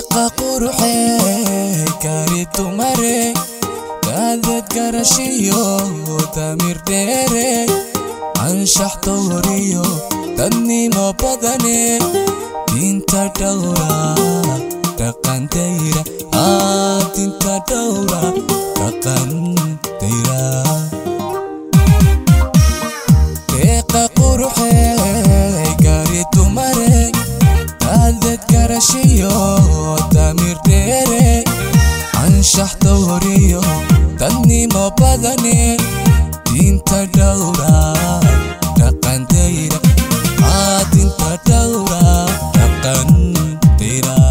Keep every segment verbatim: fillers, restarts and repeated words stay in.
deeqa quruxee kaaritu mare daadad garashiyo tamir dheere anshax tawriyo dadnimo badane dinta dhowra dhaqantayra ah dinta dhowra dhaqantayra deeqa quruxee kaaritu mare daadad garashiyo tamir dheere anshax tawriyo dadnimo badane dinta dhowra dhaqantayra ah dinta dhowra dhaqantayra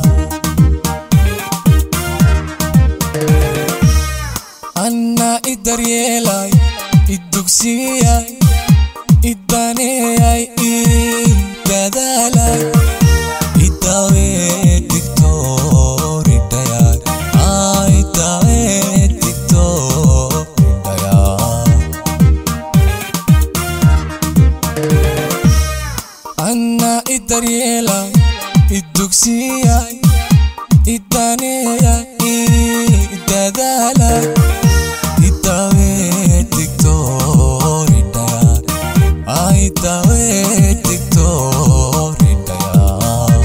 anna idaryelay idugsiyay idaneyay idadalay idawe dictori dayay ah idawe dictori dayay anna idaryelay idugsiyay idaneyay idadalay idawe dictori dayay ah idawe dictori dayay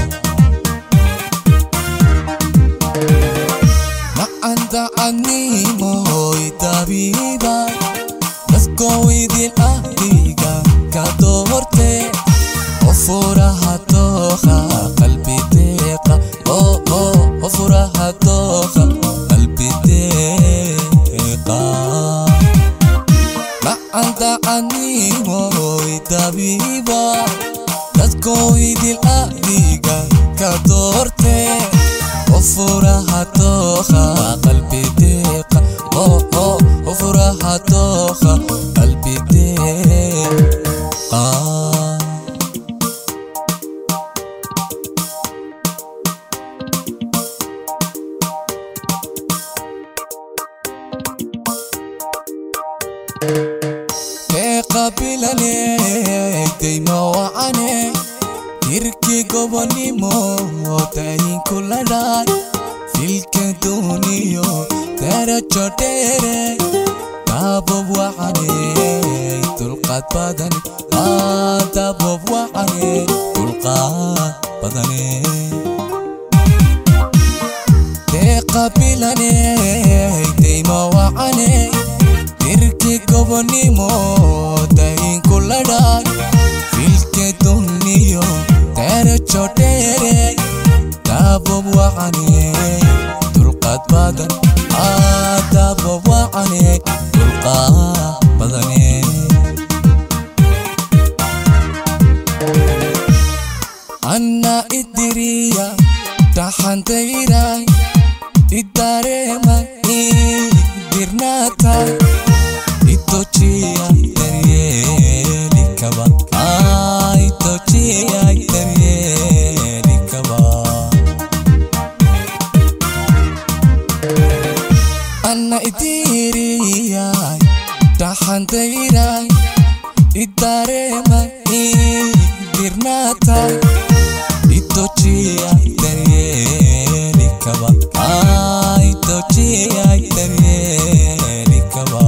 maanta animo idabiba lasko idil ahliga ka doorte ofuraha toqa qalbi deeqa oh oh ofuraha toqa qalbi deeqa maanta animo idabiba lasko idil ahliga ka doorte ofuraha toqa qalbi deeqa oh oh ofuraha toqa qalbi deeqa deeqa bilane deyma wacane irki gobonimo tayin kuladhay filka duniyo darajo dheere dabob wacane dulqaad badane ah dabob wacane dulqaad badane deeqa bilane deyma wacane irki gobonimo tayin kuladhay filka duniyo darajo dheere dabob wacane dulqaad badan ah dabob wacane dulqaad badane anna idiriya taxantayray idarema idirnata itochiya daryeli kaba ah itochiya daryeli kaba anna idiriya taxantayray idarema idirnata itochiya daryeli kaba ah itochiya daryeli kaba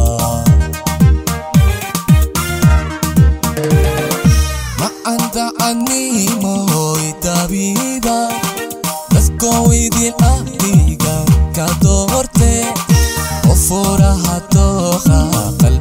maanta animo idabiba lasko idil ahliga ka doorte ofuraha toqa qalbi